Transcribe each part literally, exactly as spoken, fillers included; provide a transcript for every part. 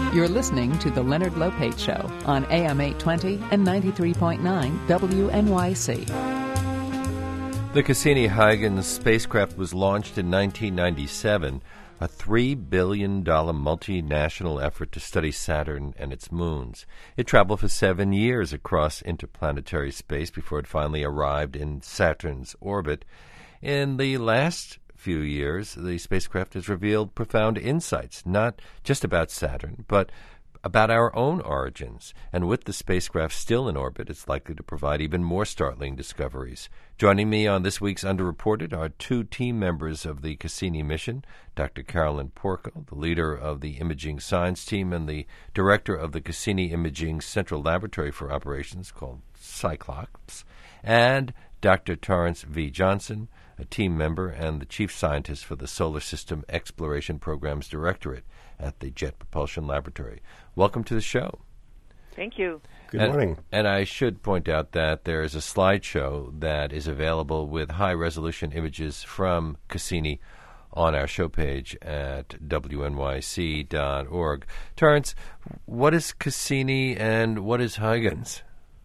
Huygens. You're listening to The Leonard Lopate Show on A M eight twenty and ninety-three point nine W N Y C. The Cassini-Huygens spacecraft was launched in nineteen ninety-seven, a three billion dollars multinational effort to study Saturn and its moons. It traveled for seven years across interplanetary space before it finally arrived in Saturn's orbit. In the last few years, the spacecraft has revealed profound insights, not just about Saturn, but about our own origins. And with the spacecraft still in orbit, it's likely to provide even more startling discoveries. Joining me on this week's Underreported are two team members of the Cassini mission, Doctor Carolyn Porco, the leader of the Imaging Science Team and the director of the Cassini Imaging Central Laboratory for Operations, called Cyclops, and Doctor Torrance V. Johnson, a team member and the chief scientist for the Solar System Exploration Programs Directorate at the Jet Propulsion Laboratory. Welcome to the show. Thank you. Good and, morning. And I should point out that there is a slideshow that is available with high-resolution images from Cassini on our show page at W N Y C dot org. Torrance, what is Cassini and what is Huygens?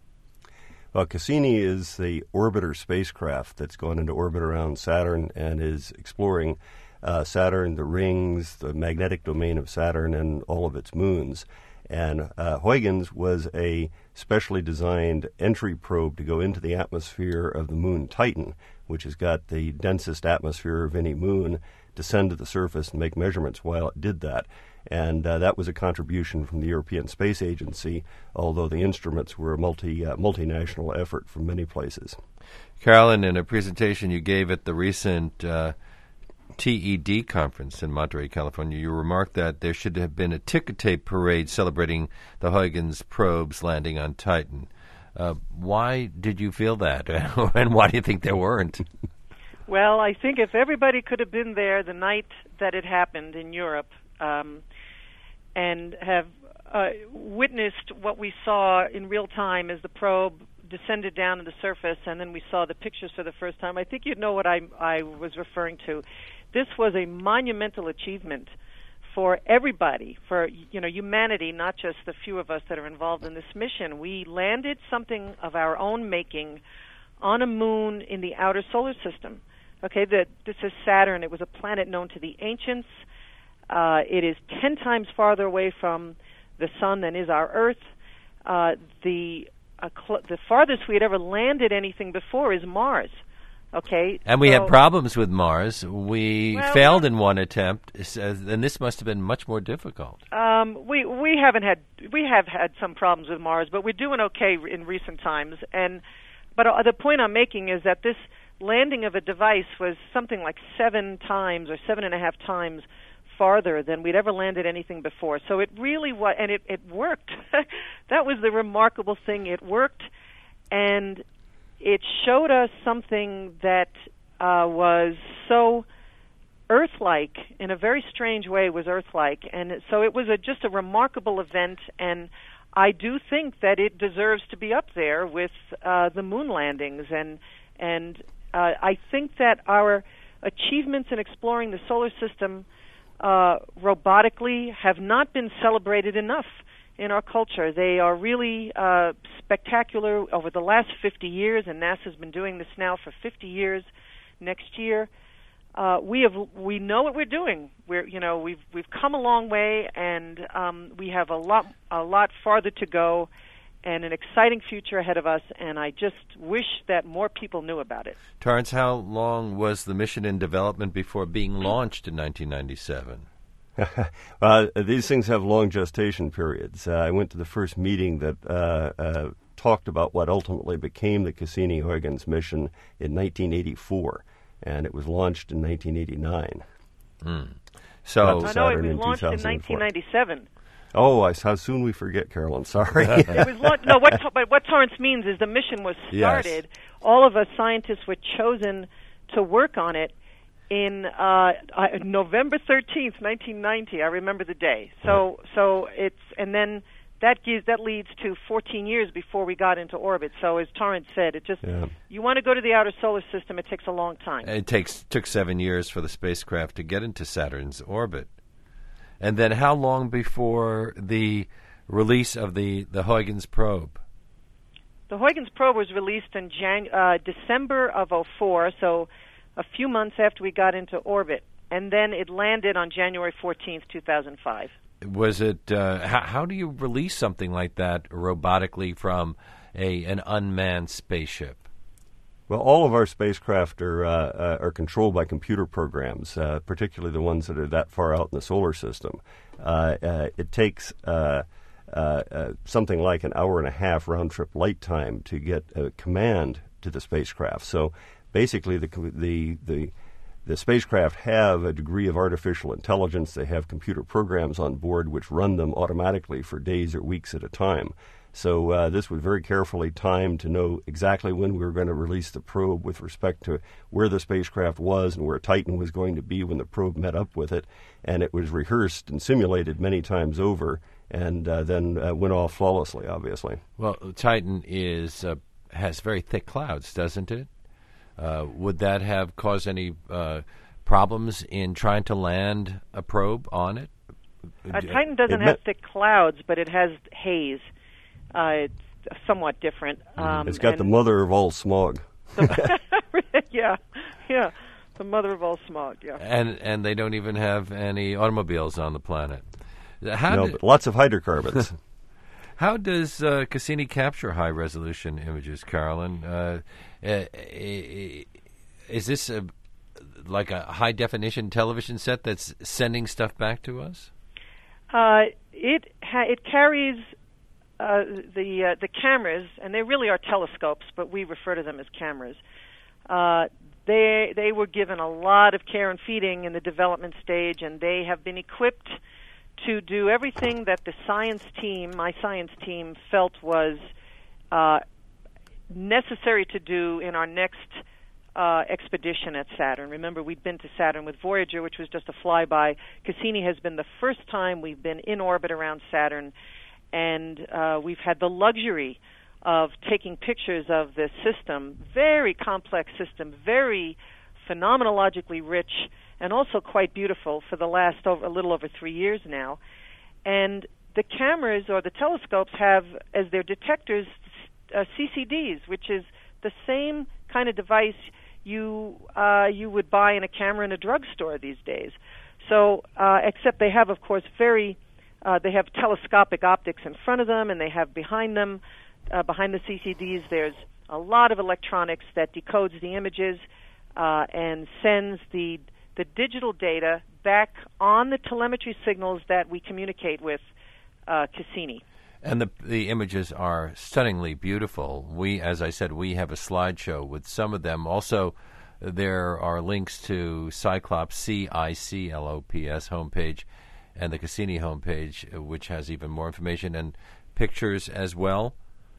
Well, Cassini is the orbiter spacecraft that's gone into orbit around Saturn and is exploring uh, Saturn, the rings, the magnetic domain of Saturn, and all of its moons. And uh, Huygens was a specially designed entry probe to go into the atmosphere of the moon Titan, which has got the densest atmosphere of any moon, descend to the surface and make measurements while it did that. And uh, that was a contribution from the European Space Agency, although the instruments were a multi, uh, multinational effort from many places. Carolyn, in a presentation you gave at the recent uh, T E D conference in Monterey, California, you remarked that there should have been a ticker tape parade celebrating the Huygens probes landing on Titan. Uh, why did you feel that, and why do you think there weren't? Well, I think if everybody could have been there the night that it happened in Europe, um, and have uh, witnessed what we saw in real time as the probe descended down to the surface, and then we saw the pictures for the first time, I think you'd know what I, I was referring to. This was a monumental achievement for everybody, for you know humanity, not just the few of us that are involved in this mission. We landed something of our own making on a moon in the outer solar system. Okay, the, this is Saturn. It was a planet known to the ancients. Uh, it is ten times farther away from the sun than is our Earth. Uh, the uh, cl- the farthest we had ever landed anything before is Mars. Okay, and we so, had problems with Mars. We well, failed in one attempt, and this must have been much more difficult. Um, we we haven't had we have had some problems with Mars, but we're doing okay in recent times. And but uh, the point I'm making is that this landing of a device was something like seven times or seven and a half times farther than we'd ever landed anything before. So it really was, and it, it worked. That was the remarkable thing. It worked, and it showed us something that uh, was so Earth-like, in a very strange way was Earth-like. And so it was a, just a remarkable event, and I do think that it deserves to be up there with uh, the moon landings. And, and uh, I think that our achievements in exploring the solar system Uh, robotically have not been celebrated enough in our culture. They are really uh, spectacular over the last fifty years, and NASA's been doing this now for fifty years. Next year, uh, we have we know what we're doing. We're you know we've we've come a long way, and um, we have a lot a lot farther to go, and an exciting future ahead of us, and I just wish that more people knew about it. Torrance, how long was the mission in development before being launched in nineteen ninety-seven? uh, these things have long gestation periods. Uh, I went to the first meeting that uh, uh, talked about what ultimately became the Cassini-Huygens mission in nineteen eighty-four, and it was launched in nineteen eighty-nine. Mm. So, oh, no, it was launched in nineteen ninety-seven. Oh, I, how soon we forget, Carolyn. Sorry. it was launched, no, what, but what Torrance means is the mission was started. Yes. All of us scientists were chosen to work on it in uh, uh, November thirteenth, nineteen ninety. I remember the day. So, yeah. so it's and then that gives that leads to fourteen years before we got into orbit. So, as Torrance said, it just yeah. you want to go to the outer solar system, it takes a long time. It takes took seven years for the spacecraft to get into Saturn's orbit. And then how long before the release of the, the Huygens probe? The Huygens probe was released in Jan- uh, December of oh four, so a few months after we got into orbit. And then it landed on January fourteenth, two thousand five. Was it, uh, how, how do you release something like that robotically from a an unmanned spaceship? Well, all of our spacecraft are uh, uh, are controlled by computer programs, uh, particularly the ones that are that far out in the solar system. Uh, uh, it takes uh, uh, uh, something like an hour and a half round-trip light time to get a command to the spacecraft. So basically, the the the The spacecraft have a degree of artificial intelligence. They have computer programs on board which run them automatically for days or weeks at a time. So uh, this was very carefully timed to know exactly when we were going to release the probe with respect to where the spacecraft was and where Titan was going to be when the probe met up with it. And it was rehearsed and simulated many times over and uh, then uh, went off flawlessly, obviously. Well, Titan is uh, has very thick clouds, doesn't it? Uh, would that have caused any uh, problems in trying to land a probe on it? Uh, Titan doesn't it have met- thick clouds, but it has haze. Uh, it's somewhat different. Um, it's got and the mother of all smog. the, yeah, yeah, the mother of all smog, yeah. And and they don't even have any automobiles on the planet. How no, do, but lots of hydrocarbons. How does uh, Cassini capture high-resolution images, Carolyn? Uh, is this a, like a high-definition television set that's sending stuff back to us? Uh, it ha- it carries uh, the uh, the cameras, and they really are telescopes, but we refer to them as cameras. Uh, they they were given a lot of care and feeding in the development stage, and they have been equipped to do everything that the science team, my science team, felt was uh, necessary to do in our next uh, expedition at Saturn. Remember, we'd been to Saturn with Voyager, which was just a flyby. Cassini has been the first time we've been in orbit around Saturn, and uh, we've had the luxury of taking pictures of this system, very complex system, very phenomenologically rich, and also quite beautiful for the last over, a little over three years now. And the cameras or the telescopes have as their detectors uh, C C Ds, which is the same kind of device you uh, you would buy in a camera in a drugstore these days. So, uh, except they have, of course, very uh, they have telescopic optics in front of them, and they have behind them, uh, behind the C C Ds, there's a lot of electronics that decodes the images uh, and sends the the digital data back on the telemetry signals that we communicate with uh, Cassini. And the the images are stunningly beautiful. We, as I said, we have a slideshow with some of them. Also, there are links to Cyclops, C I C L O P S homepage, and the Cassini homepage, which has even more information and pictures as well.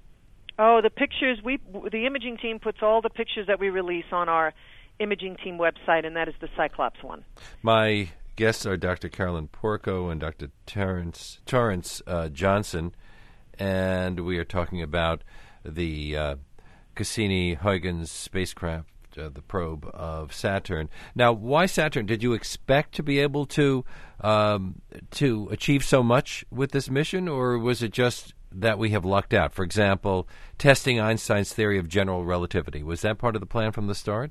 Oh, the pictures, we the imaging team puts all the pictures that we release on our imaging team website, and that is the Cyclops one. My guests are Doctor Carolyn Porco and Doctor Terrence, Torrance uh, Johnson, and we are talking about the uh, Cassini-Huygens spacecraft, uh, the probe of Saturn. Now, why Saturn? Did you expect to be able to um, to achieve so much with this mission, or was it just that we have lucked out? For example, testing Einstein's theory of general relativity. Was that part of the plan from the start?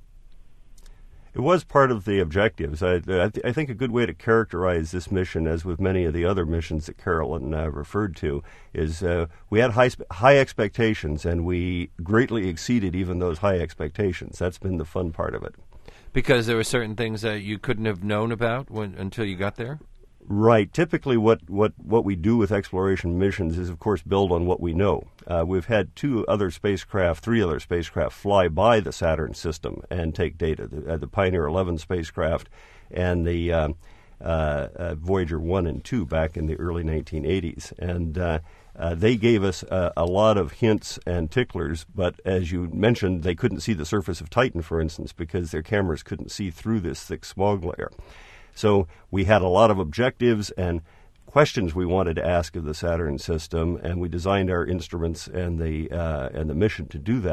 It was part of the objectives. I, I, th- I think a good way to characterize this mission, as with many of the other missions that Carolyn uh, referred to, is uh, we had high sp- high expectations, and we greatly exceeded even those high expectations. That's been the fun part of it. Because there were certain things that you couldn't have known about when, until you got there? Right. Typically what, what, what we do with exploration missions is, of course, build on what we know. Uh, we've had two other spacecraft, three other spacecraft fly by the Saturn system and take data, the, uh, the Pioneer eleven spacecraft and the uh, uh, uh, Voyager one and two back in the early nineteen eighties. And uh, uh, they gave us uh, a lot of hints and ticklers, but as you mentioned, they couldn't see the surface of Titan, for instance, because their cameras couldn't see through this thick smog layer. So we had a lot of objectives and questions we wanted to ask of the Saturn system, and we designed our instruments and the uh, and the mission to do that.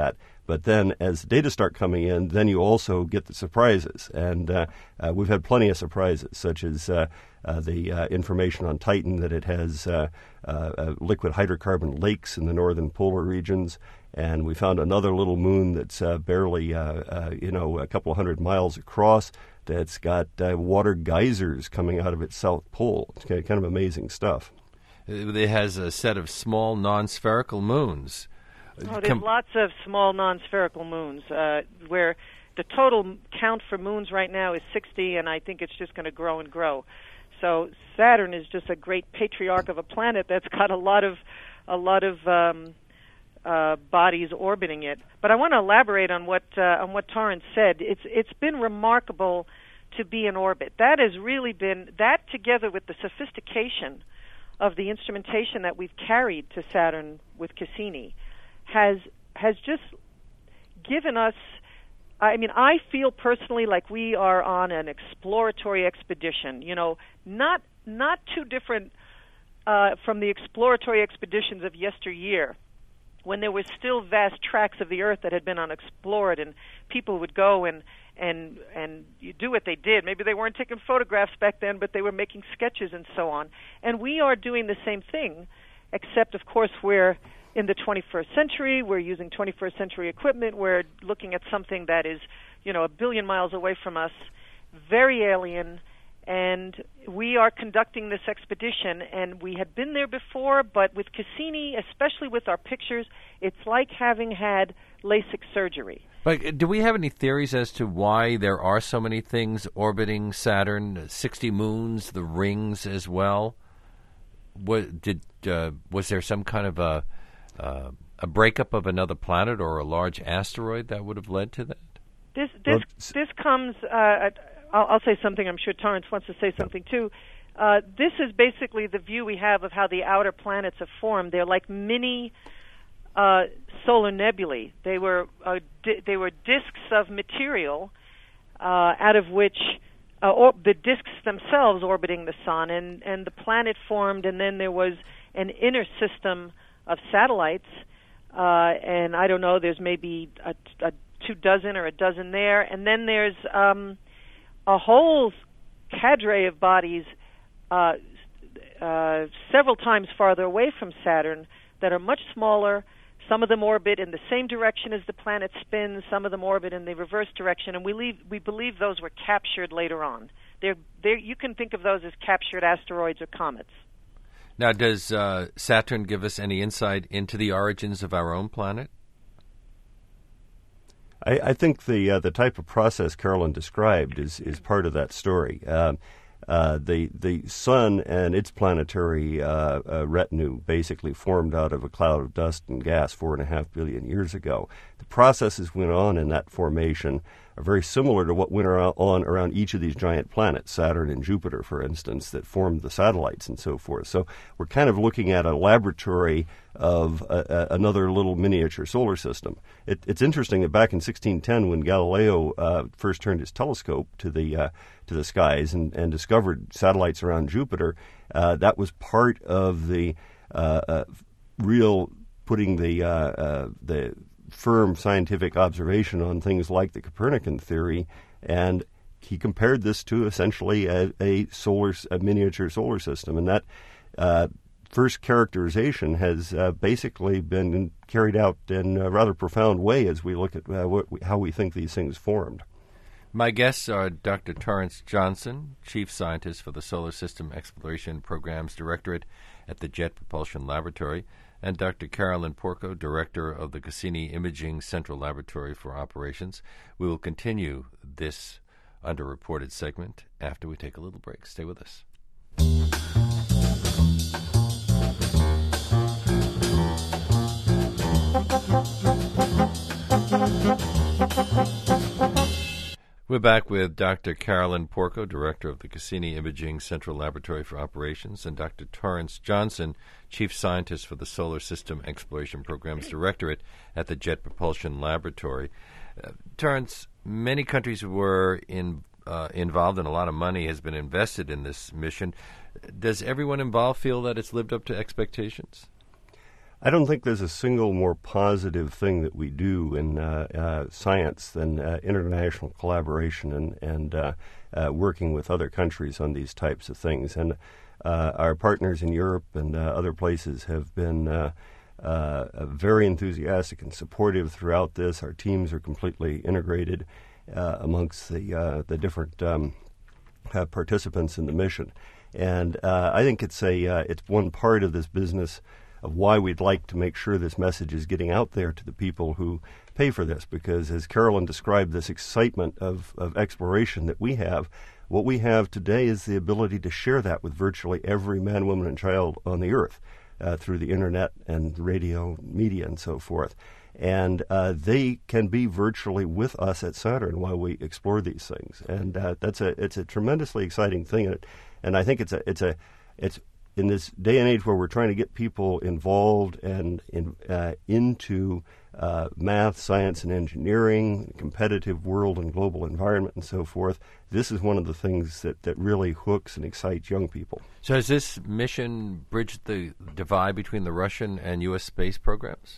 But then as data start coming in, then you also get the surprises. And uh, uh, we've had plenty of surprises, such as uh, uh, the uh, information on Titan that it has uh, uh, uh, liquid hydrocarbon lakes in the northern polar regions. And we found another little moon that's uh, barely, uh, uh, you know, a couple hundred miles across that's got uh, water geysers coming out of its south pole. It's kind of amazing stuff. It has a set of small non-spherical moons. Oh, there's Com- lots of small non-spherical moons, uh, where the total count for moons right now is sixty, and I think it's just going to grow and grow. So Saturn is just a great patriarch of a planet that's got a lot of, a lot of um, uh, bodies orbiting it. But I want to elaborate on what uh, on what Torrance said. It's it's been remarkable to be in orbit. That has really been that, together with the sophistication of the instrumentation that we've carried to Saturn with Cassini, has has just given us, I mean, I feel personally like we are on an exploratory expedition, you know, not not too different uh, from the exploratory expeditions of yesteryear, when there were still vast tracts of the Earth that had been unexplored, and people would go and and and you do what they did. Maybe they weren't taking photographs back then, but they were making sketches and so on. And we are doing the same thing, except, of course, we're in the twenty-first century. We're using twenty-first century equipment. We're looking at something that is, you know, a billion miles away from us, very alien, and we are conducting this expedition. And we had been there before, but with Cassini, especially with our pictures, it's like having had LASIK surgery. But do we have any theories as to why there are so many things orbiting Saturn, sixty moons, the rings as well? What, did uh, was there some kind of a uh, a breakup of another planet or a large asteroid that would have led to that? This this this comes. Uh, I'll, I'll say something. I'm sure Torrance wants to say something too. Uh, this is basically the view we have of how the outer planets have formed. They're like mini Uh, solar nebulae. They were uh, di- they were disks of material uh, out of which uh, or the disks themselves orbiting the sun, and, and the planet formed, and then there was an inner system of satellites, uh, and I don't know, there's maybe a, a two dozen or a dozen there, and then there's um, a whole cadre of bodies uh, uh, several times farther away from Saturn that are much smaller. Some of them orbit in the same direction as the planet spins. Some of them orbit in the reverse direction, and we, leave, we believe those were captured later on. They're, they're, you can think of those as captured asteroids or comets. Now, does uh, Saturn give us any insight into the origins of our own planet? I, I think the uh, the type of process Carolyn described is, is part of that story. Uh, Uh, the the sun and its planetary uh, uh, retinue basically formed out of a cloud of dust and gas four and a half billion years ago. The processes went on in that formation are very similar to what went on around each of these giant planets, Saturn and Jupiter, for instance, that formed the satellites and so forth. So we're kind of looking at a laboratory of a, a, another little miniature solar system. It, it's interesting that back in sixteen ten, when Galileo uh, first turned his telescope to the uh, to the skies and, and discovered satellites around Jupiter, uh, that was part of the uh, uh, real putting the uh, uh, the firm scientific observation on things like the Copernican theory, and he compared this to essentially a, a solar, a miniature solar system, and that uh, first characterization has uh, basically been carried out in a rather profound way as we look at uh, what we, how we think these things formed. My guests are Doctor Torrance Johnson, Chief Scientist for the Solar System Exploration Programs Directorate at the Jet Propulsion Laboratory, and Doctor Carolyn Porco, Director of the Cassini Imaging Central Laboratory for Operations. We will continue this underreported segment after we take a little break. Stay with us. We're back with Doctor Carolyn Porco, Director of the Cassini Imaging Central Laboratory for Operations, and Doctor Torrance Johnson, Chief Scientist for the Solar System Exploration Programs Directorate at the Jet Propulsion Laboratory. Uh, Torrance, many countries were in, uh, involved, and a lot of money has been invested in this mission. Does everyone involved feel that it's lived up to expectations? I don't think there's a single more positive thing that we do in uh, uh, science than uh, international collaboration and, and uh, uh, working with other countries on these types of things. And uh, our partners in Europe and uh, other places have been uh, uh, very enthusiastic and supportive throughout this. Our teams are completely integrated uh, amongst the, uh, the different um, uh, participants in the mission. And uh, I think it's a uh, it's one part of this business of why we'd like to make sure this message is getting out there to the people who pay for this. Because as Carolyn described, this excitement of, of exploration that we have, what we have today is the ability to share that with virtually every man, woman, and child on the earth uh, through the internet and radio, media, and so forth. And uh, they can be virtually with us at Saturn while we explore these things. And uh, that's a it's a tremendously exciting thing. And, it, and I think it's a it's a it's in this day and age where we're trying to get people involved and in, uh, into uh, math, science, and engineering, competitive world and global environment, and so forth, this is one of the things that, that really hooks and excites young people. So has this mission bridged the divide between the Russian and U S space programs?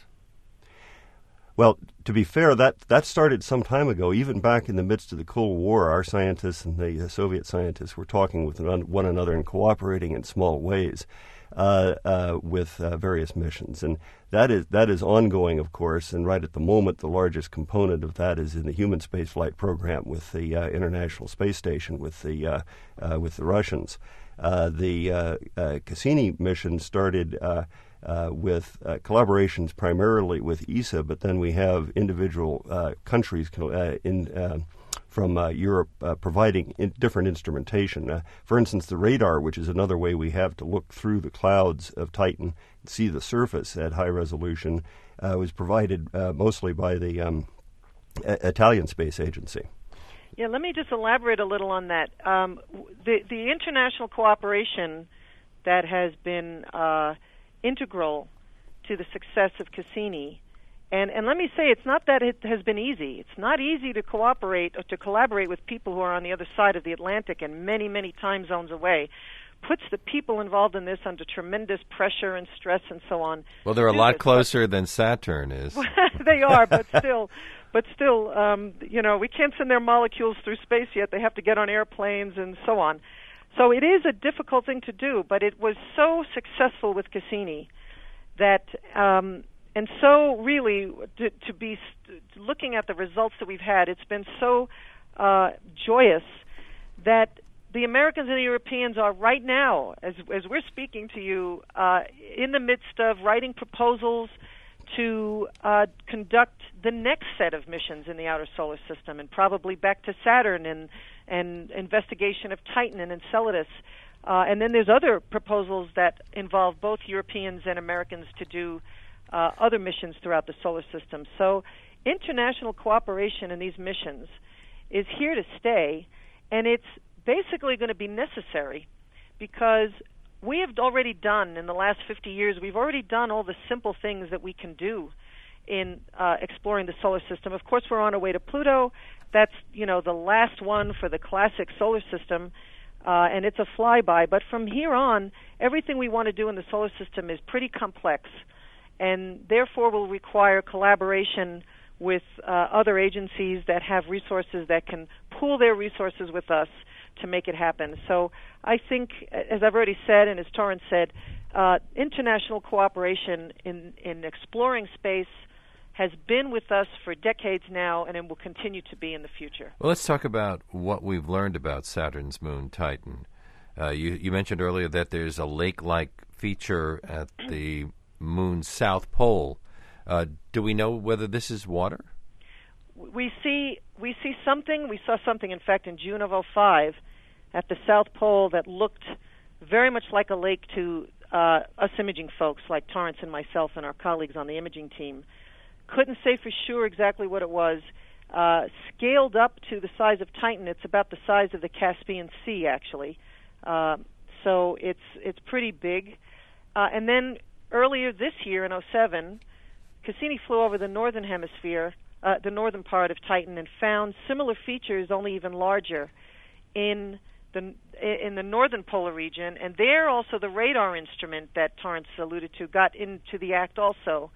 Well, to be fair, that, that started some time ago. Even back in the midst of the Cold War, our scientists and the uh, Soviet scientists were talking with one another and cooperating in small ways uh, uh, with uh, various missions. And that is that is ongoing, of course, and right at the moment, the largest component of that is in the human spaceflight program with the uh, International Space Station with the, uh, uh, with the Russians. Uh, the uh, uh, Cassini mission started uh, Uh, with uh, collaborations primarily with E S A, but then we have individual uh, countries uh, in uh, from uh, Europe uh, providing in different instrumentation. Uh, for instance, the radar, which is another way we have to look through the clouds of Titan and see the surface at high resolution, uh, was provided uh, mostly by the um, a- Italian Space Agency. Yeah, let me just elaborate a little on that. Um, the, the international cooperation that has been uh, integral to the success of Cassini. And and let me say, it's not that it has been easy. It's not easy to cooperate or to collaborate with people who are on the other side of the Atlantic and many, many time zones away. Puts the people involved in this under tremendous pressure and stress and so on. Well, they're a lot this. closer than Saturn is. They are, but still, but still, um, you know, we can't send their molecules through space yet. They have to get on airplanes and so on. So it is a difficult thing to do, but it was so successful with Cassini that, um, and so really to, to be st- looking at the results that we've had, it's been so uh, joyous that the Americans and the Europeans are right now, as as we're speaking to you, uh, in the midst of writing proposals to uh, conduct the next set of missions in the outer solar system, and probably back to Saturn and and investigation of Titan and Enceladus. Uh, and then there's other proposals that involve both Europeans and Americans to do uh, other missions throughout the solar system. So international cooperation in these missions is here to stay, and it's basically going to be necessary because we have already done, in the last fifty years, we've already done all the simple things that we can do in uh, exploring the solar system. Of course, we're on our way to Pluto. That's, you know, the last one for the classic solar system, uh, and it's a flyby. But from here on, everything we want to do in the solar system is pretty complex, and therefore will require collaboration with uh, other agencies that have resources that can pool their resources with us to make it happen. So I think, as I've already said, and as Torrance said, uh, international cooperation in, in exploring space has been with us for decades now, and it will continue to be in the future. Well, let's talk about what we've learned about Saturn's moon, Titan. Uh, you, you mentioned earlier that there's a lake-like feature at the moon's south pole. Uh, do we know whether this is water? We see we see something. We saw something, in fact, in June of oh five at the South Pole that looked very much like a lake to uh, us imaging folks like Torrance and myself and our colleagues on the imaging team. Couldn't say for sure exactly what it was. Uh, scaled up to the size of Titan, it's about the size of the Caspian Sea, actually. Uh, so it's it's pretty big. Uh, and then earlier this year in oh seven, Cassini flew over the northern hemisphere, uh, the northern part of Titan, and found similar features, only even larger, in the in the northern polar region, and there also the radar instrument that Torrance alluded to got into the act also.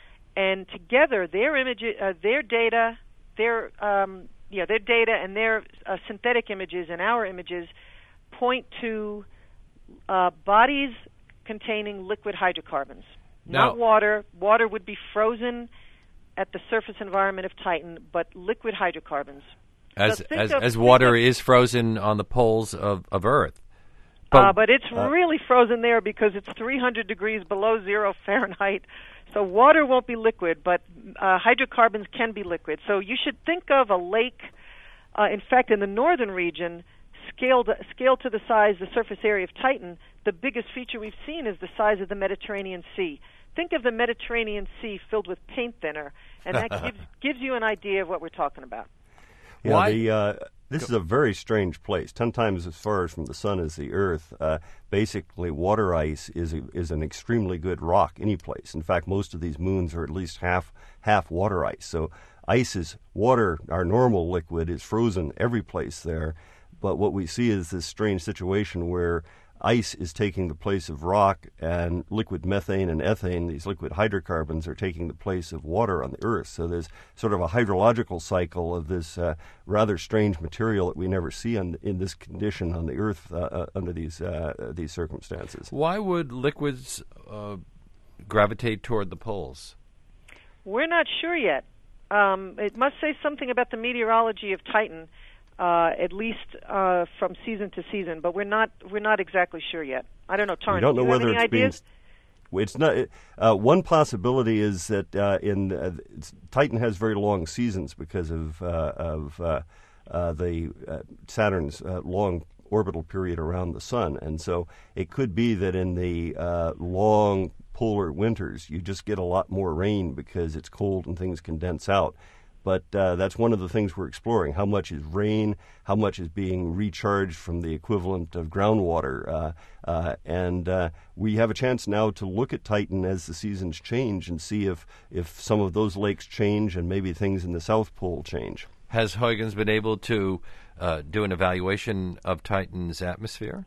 And together, their image, uh, their data, their um, yeah, their data and their uh, synthetic images and our images point to uh, bodies containing liquid hydrocarbons, now, not water. Water would be frozen at the surface environment of Titan, but liquid hydrocarbons. As so as, of, as water of, is frozen on the poles of, of Earth. But, uh, but it's uh, really frozen there because it's three hundred degrees below zero Fahrenheit. So water won't be liquid, but uh, hydrocarbons can be liquid. So you should think of a lake, uh, in fact, in the northern region, scaled, scaled to the size, the surface area of Titan, the biggest feature we've seen is the size of the Mediterranean Sea. Think of the Mediterranean Sea filled with paint thinner, and that gives, gives you an idea of what we're talking about. Yeah, Why? the, uh, this is a very strange place. Ten times as far from the sun as the Earth. Uh, basically, water ice is a, is an extremely good rock any place. In fact, most of these moons are at least half half water ice. So ice is water. Our normal liquid is frozen every place there. But what we see is this strange situation where ice is taking the place of rock, and liquid methane and ethane, these liquid hydrocarbons, are taking the place of water on the Earth. So there's sort of a hydrological cycle of this uh, rather strange material that we never see on, in this condition on the Earth uh, uh, under these uh, these circumstances. Why would liquids uh, gravitate toward the poles? We're not sure yet. Um, it must say something about the meteorology of Titan. Uh, at least uh, from season to season, but we're not we're not exactly sure yet. I don't know, Torrance. We don't know do you whether have any it's ideas? being. It's not. Uh, one possibility is that uh, in uh, Titan has very long seasons because of uh, of uh, uh, the uh, Saturn's uh, long orbital period around the sun, and so it could be that in the uh, long polar winters you just get a lot more rain because it's cold and things condense out. But uh, that's one of the things we're exploring. How much is rain? How much is being recharged from the equivalent of groundwater? Uh, uh, and uh, we have a chance now to look at Titan as the seasons change and see if, if some of those lakes change and maybe things in the South Pole change. Has Huygens been able to uh, do an evaluation of Titan's atmosphere?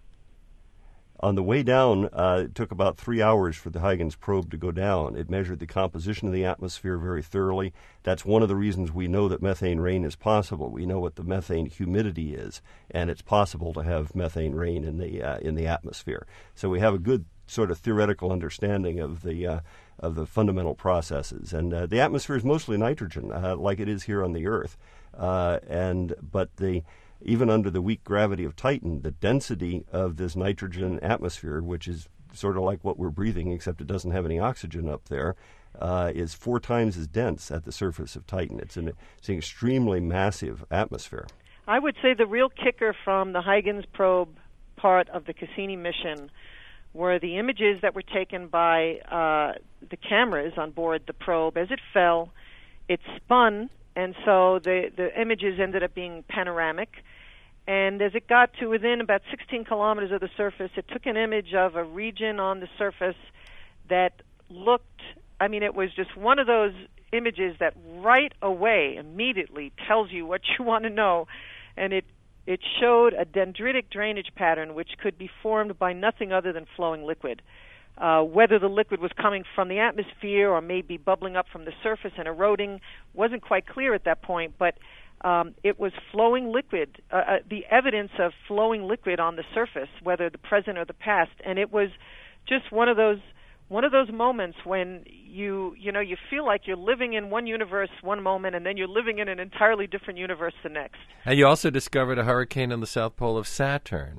On the way down, uh, it took about three hours for the Huygens probe to go down. It measured the composition of the atmosphere very thoroughly. That's one of the reasons we know that methane rain is possible. We know what the methane humidity is, and it's possible to have methane rain in the uh, in the atmosphere. So we have a good sort of theoretical understanding of the uh, of the fundamental processes. And uh, the atmosphere is mostly nitrogen, uh, like it is here on the Earth. Uh, and but the Even under the weak gravity of Titan, the density of this nitrogen atmosphere, which is sort of like what we're breathing, except it doesn't have any oxygen up there, uh, is four times as dense at the surface of Titan. It's an, it's an extremely massive atmosphere. I would say the real kicker from the Huygens probe part of the Cassini mission were the images that were taken by uh, the cameras on board the probe. As it fell, it spun, and so the, the images ended up being panoramic. And as it got to within about sixteen kilometers of the surface, it took an image of a region on the surface that looked, I mean, it was just one of those images that right away, immediately tells you what you want to know. And it, it showed a dendritic drainage pattern which could be formed by nothing other than flowing liquid. Uh, whether the liquid was coming from the atmosphere or maybe bubbling up from the surface and eroding wasn't quite clear at that point, but um, it was flowing liquid, uh, uh, the evidence of flowing liquid on the surface, whether the present or the past. And it was just one of those one of those moments when you you know you feel like you're living in one universe one moment and then you're living in an entirely different universe the next. And you also discovered a hurricane on the south pole of Saturn.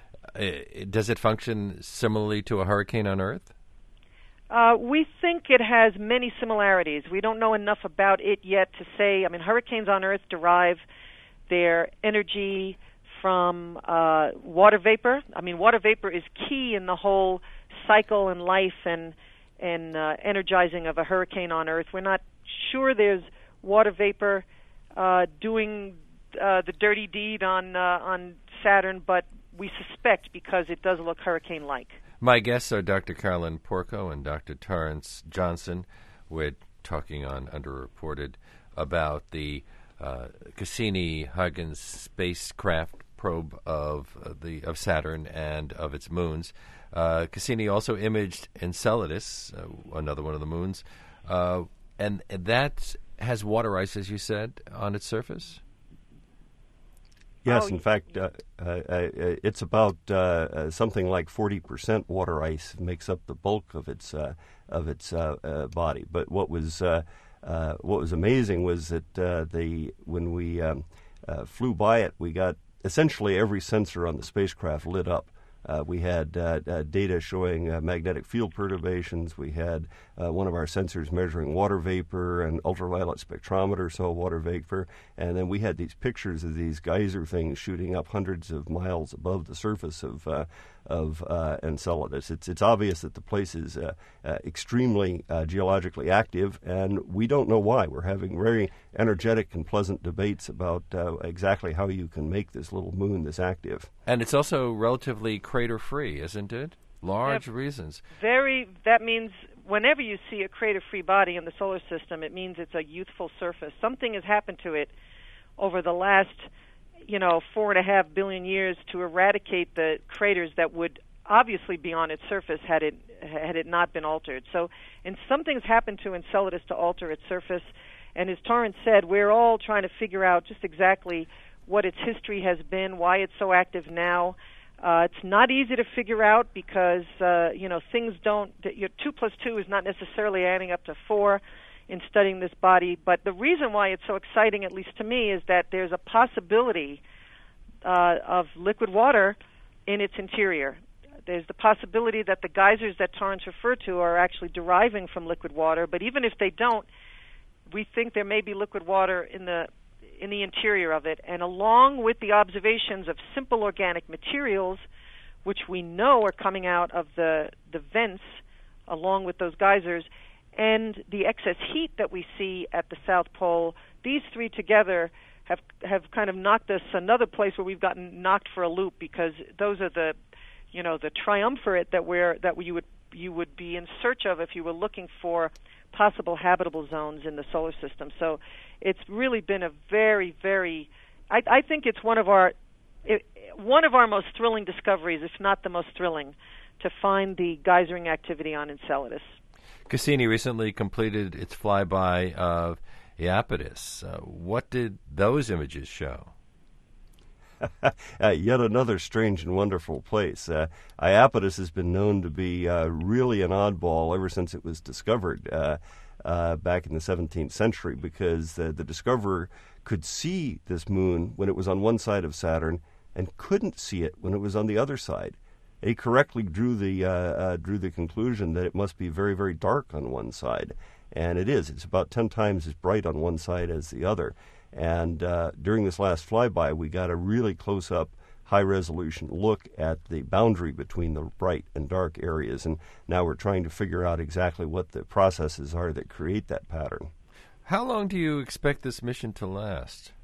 Uh, does it function similarly to a hurricane on Earth? Uh, we think it has many similarities. We don't know enough about it yet to say. I mean, hurricanes on Earth derive their energy from uh, water vapor. I mean, water vapor is key in the whole cycle and life and and uh, energizing of a hurricane on Earth. We're not sure there's water vapor uh, doing uh, the dirty deed on uh, on Saturn, but we suspect because it does look hurricane-like. My guests are Doctor Carolyn Porco and Doctor Torrance Johnson. We're talking on Underreported about the uh, Cassini-Huygens spacecraft probe of uh, the of Saturn and of its moons. Uh, Cassini also imaged Enceladus, uh, another one of the moons, uh, and that has water ice, as you said, on its surface. Yes, oh, in fact, uh, uh, uh, it's about uh, uh, something like forty percent water ice makes up the bulk of its uh, of its uh, uh, body. But what was uh, uh, what was amazing was that uh, the when we um, uh, flew by it, we got essentially every sensor on the spacecraft lit up. Uh, we had uh, uh, data showing uh, magnetic field perturbations. We had uh, one of our sensors measuring water vapor, and ultraviolet spectrometer saw water vapor. And then we had these pictures of these geyser things shooting up hundreds of miles above the surface of uh, of uh, Enceladus. It's it's obvious that the place is uh, uh, extremely uh, geologically active, and we don't know why. We're having very energetic and pleasant debates about uh, exactly how you can make this little moon this active. And it's also relatively crater-free, isn't it? Large Yep. reasons. Very. That means whenever you see a crater-free body in the solar system, it means it's a youthful surface. Something has happened to it over the last, you know, four and a half billion years to eradicate the craters that would obviously be on its surface had it had it not been altered. So, and something's happened to Enceladus to alter its surface. And as Torrance said, we're all trying to figure out just exactly what its history has been, why it's so active now. Uh, it's not easy to figure out because, uh, you know, things don't, your two plus two is not necessarily adding up to four in studying this body. But the reason why it's so exciting, at least to me, is that there's a possibility uh, of liquid water in its interior. There's the possibility that the geysers that Torrance referred to are actually deriving from liquid water. But even if they don't, we think there may be liquid water in the in the interior of it, and along with the observations of simple organic materials, which we know are coming out of the, the vents along with those geysers, and the excess heat that we see at the South Pole, these three together have have kind of knocked us another place where we've gotten knocked for a loop, because those are the, you know, the triumvirate that we're that you would you would be in search of if you were looking for possible habitable zones in the solar system. So it's really been a very, very, I, I think it's one of our it, one of our most thrilling discoveries, if not the most thrilling, to find the geysering activity on Enceladus. Cassini recently completed its flyby of Iapetus. Uh, what did those images show? uh, yet another strange and wonderful place. Uh, Iapetus has been known to be uh, really an oddball ever since it was discovered uh, uh, back in the seventeenth century, because uh, the discoverer could see this moon when it was on one side of Saturn and couldn't see it when it was on the other side. He correctly drew the uh, uh, drew the conclusion that it must be very, very dark on one side, and it is. It's about ten times as bright on one side as the other. And uh, during this last flyby, we got a really close-up, high-resolution look at the boundary between the bright and dark areas. And now we're trying to figure out exactly what the processes are that create that pattern. How long do you expect this mission to last?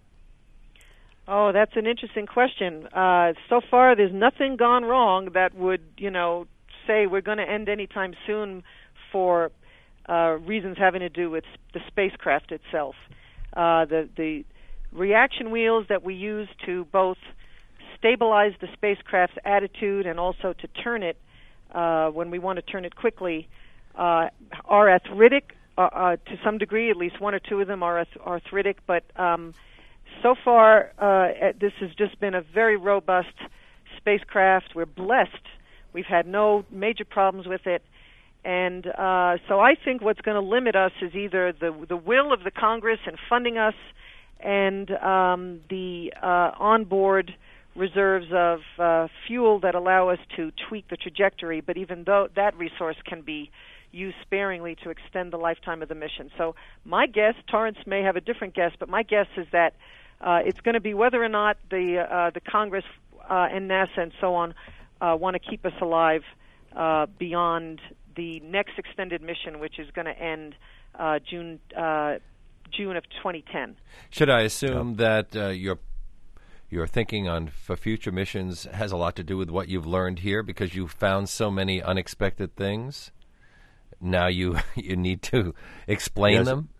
Oh, that's an interesting question. Uh, so far, there's nothing gone wrong that would, you know, say we're going to end anytime soon for uh, reasons having to do with the spacecraft itself. Uh, the, the reaction wheels that we use to both stabilize the spacecraft's attitude and also to turn it uh, when we want to turn it quickly uh, are arthritic uh, uh, to some degree. At least one or two of them are arth- arthritic. But um, so far, uh, this has just been a very robust spacecraft. We're blessed. We've had no major problems with it. And uh, so I think what's going to limit us is either the the will of the Congress in funding us and um, the uh, onboard reserves of uh, fuel that allow us to tweak the trajectory. But even though that resource can be used sparingly to extend the lifetime of the mission. So my guess, Torrance may have a different guess, but my guess is that uh, it's going to be whether or not the uh, the Congress uh, and NASA and so on uh, want to keep us alive uh, beyond the next extended mission, which is going to end uh, June uh, June of twenty ten. Should I assume that uh, your your thinking on for future missions has a lot to do with what you've learned here, because you found so many unexpected things? Now you you need to explain yes. them.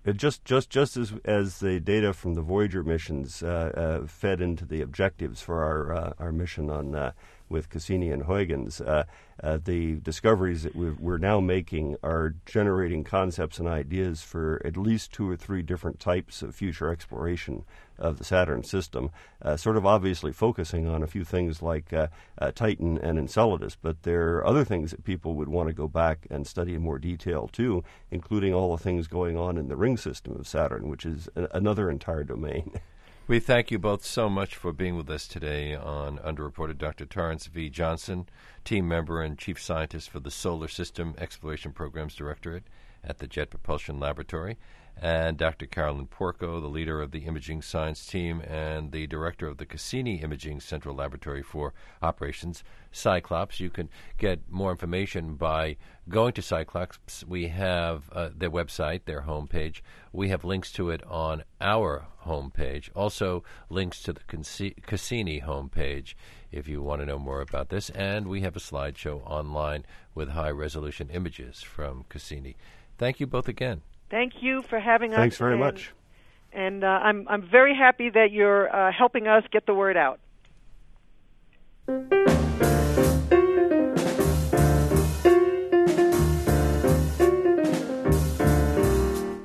It just, just, just as as the data from the Voyager missions uh, uh, fed into the objectives for our uh, our mission on uh, with Cassini and Huygens, uh, uh, the discoveries that we've, we're now making are generating concepts and ideas for at least two or three different types of future exploration of the Saturn system, uh, sort of obviously focusing on a few things like uh, uh, Titan and Enceladus, but there are other things that people would want to go back and study in more detail too, including all the things going on in the ring system of Saturn, which is a- another entire domain. We thank you both so much for being with us today on Underreported. Doctor Torrance V. Johnson, team member and chief scientist for the Solar System Exploration Programs Directorate at the Jet Propulsion Laboratory, and Doctor Carolyn Porco, the leader of the Imaging Science Team and the director of the Cassini Imaging Central Laboratory for Operations, Cyclops. You can get more information by going to Cyclops. We have uh, their website, their homepage. We have links to it on our homepage. Also, links to the Cassini homepage if you want to know more about this. And we have a slideshow online with high-resolution images from Cassini. Thank you both again. Thank you for having us. Thanks very and, much. And uh, I'm I'm very happy that you're uh, helping us get the word out.